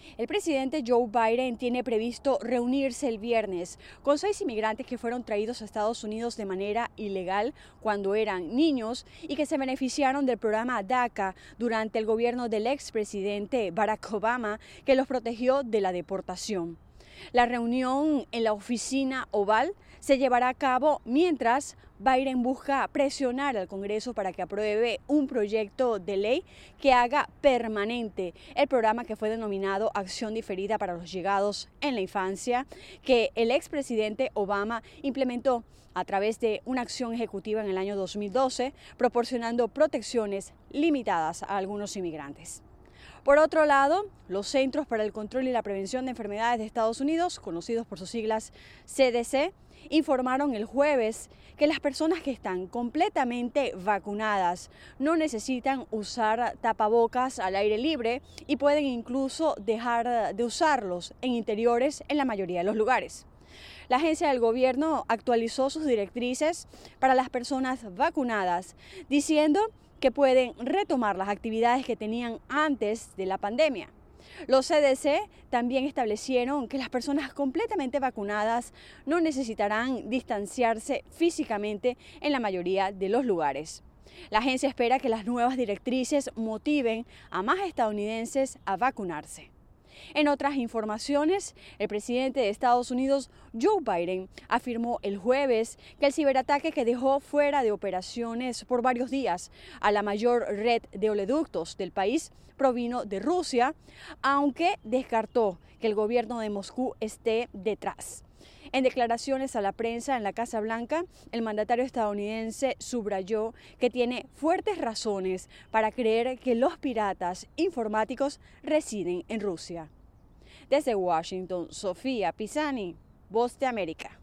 El presidente Joe Biden tiene previsto reunirse el viernes con 6 inmigrantes que fueron traídos a Estados Unidos de manera ilegal cuando eran niños y que se beneficiaron del programa DACA durante el gobierno del expresidente Barack Obama, que los protegió de la deportación. La reunión en la oficina Oval se llevará a cabo mientras Biden busca presionar al Congreso para que apruebe un proyecto de ley que haga permanente el programa que fue denominado Acción Diferida para los Llegados en la Infancia, que el expresidente Obama implementó a través de una acción ejecutiva en el año 2012, proporcionando protecciones limitadas a algunos inmigrantes. Por otro lado, los Centros para el Control y la Prevención de Enfermedades de Estados Unidos, conocidos por sus siglas CDC, informaron el jueves que las personas que están completamente vacunadas no necesitan usar tapabocas al aire libre y pueden incluso dejar de usarlos en interiores en la mayoría de los lugares. La agencia del gobierno actualizó sus directrices para las personas vacunadas, diciendo que pueden retomar las actividades que tenían antes de la pandemia. Los CDC también establecieron que las personas completamente vacunadas no necesitarán distanciarse físicamente en la mayoría de los lugares. La agencia espera que las nuevas directrices motiven a más estadounidenses a vacunarse. En otras informaciones, el presidente de Estados Unidos, Joe Biden, afirmó el jueves que el ciberataque que dejó fuera de operaciones por varios días a la mayor red de oleoductos del país provino de Rusia, aunque descartó que el gobierno de Moscú esté detrás. En declaraciones a la prensa en la Casa Blanca, el mandatario estadounidense subrayó que tiene fuertes razones para creer que los piratas informáticos residen en Rusia. Desde Washington, Sofía Pisani, Voz de América.